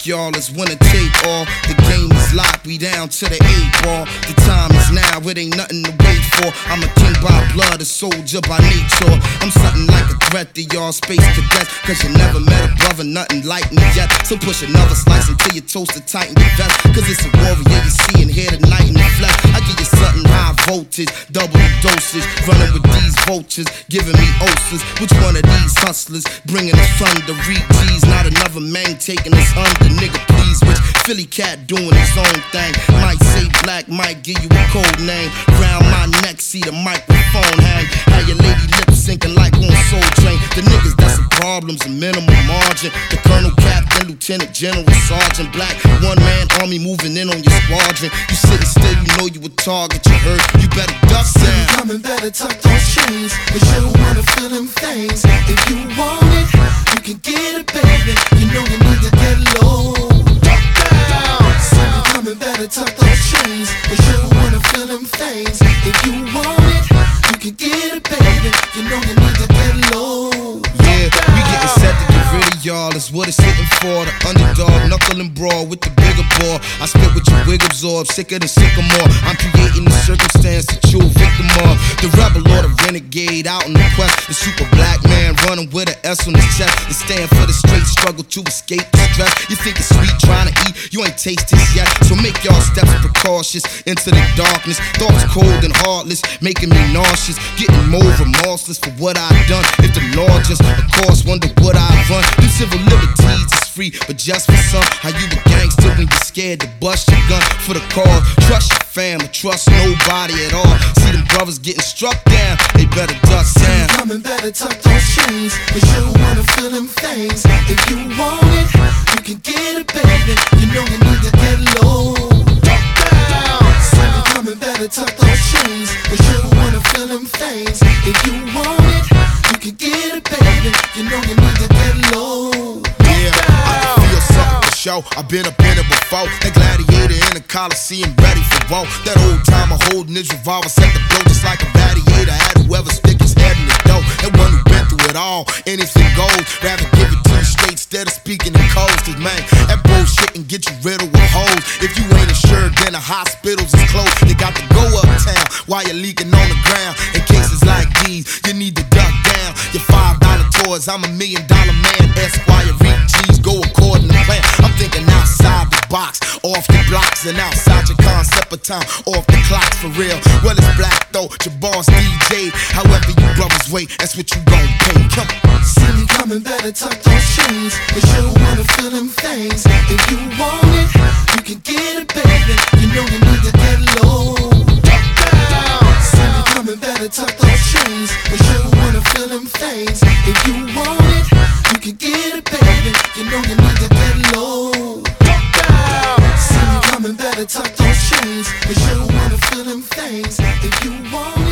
back, y'all, it's winner take all. The game is locked, we down to the 8-ball. The time is now, it ain't nothing to wait for. I'm a king by blood, a soldier by nature. I'm something like a threat to y'all space cadets, cause you never met a brother, nothing like me yet. So push another slice until you toast to tighten your vest, cause it's a warrior you see and hear tonight in the flesh. I give you something high voltage, double the dosage, running with these vultures, giving me ulcers. Which one of these hustlers bringing us thunder? Read G's, not another man taking us under, nigga please. Which Philly cat doing his own thing, might say black, might give you a code name. Round my neck, see the microphone hang. How your lady lips syncing like on Soul Train. The niggas that's some problems, a minimum margin. The colonel, captain, lieutenant, general, sergeant, black one-man army moving in on your squadron. You sitting still, you know you a target, you heard. You better duck down. Coming, better tuck those chains, cause you don't wanna feel them things. If you want it, you can get it, baby. You know you need to get low. Duck down. So you coming, better tuck those chains, cause you don't wanna feel them things. If you want it, you can get it, baby. You know you need to get low. Yeah, we getting set to get rid of y'all, that's what it's hitting for. The underdog, knuckle and brawl with the bigger ball. I spit with your wig absorb, sicker than sycamore. I'm creating the circumstance that you're a victim of. The rebel or the renegade out in the quest. The super black man running with an S on his chest. It stand for the straight struggle to escape the stress. You think it's sweet trying to eat, you ain't taste this yet. So make y'all steps precautious into the darkness. Thoughts cold and heartless, making me nauseous. Getting more remorseless for what I've done. If the law just, of course, wonder what I've run. Them civil liberties is free, but just for some. How you a gangster when you're scared to bust your gun for the cause? Trust your fam, or trust nobody at all. See them brothers getting struck down, they better duck down. Coming, better tuck those chains, cause you don't wanna feel them things. If you want it, you can get it, baby. You know you need to get low. Duck down. So you coming, better tuck those chains, cause you don't wanna feel them things. If you want it, you can get it, baby. You know you need to get low. Yeah, I can feel something for show. I've been up in it before. That gladiator in the Coliseum, ready for war. That old timer holding his revolver, set the blow just like a gladiator. Had whoever stick his head in the dough. That one who been through it all, anything goes. Rather give it to you straight instead of speaking in codes. Cause man, that bullshit can get you riddled with hoes. If you ain't insured, then the hospitals is closed. You got to go uptown while you're leaking on the ground. In cases like these, you need to duck down. Your $5 toys, I'm $1 million man. Esquire, reap G's, go according to plan. I'm thinking outside the box, off the blocks and outside your concept of time, off the clocks for real. Well, it's black though, your boss DJ. However you brothers wait, that's what you gon' pay. Come on. See me coming, better tuck those chains, cause you don't wanna feel them things. If you want it, you can get it, baby. You know you need to get low. Duck down. See me coming, better tuck those chains, cause you don't wanna feel them things. If you want it, you can get it, baby. You know you need to get low. Duck down. See me coming, better tuck those chains, cause you don't wanna feel them things. If you want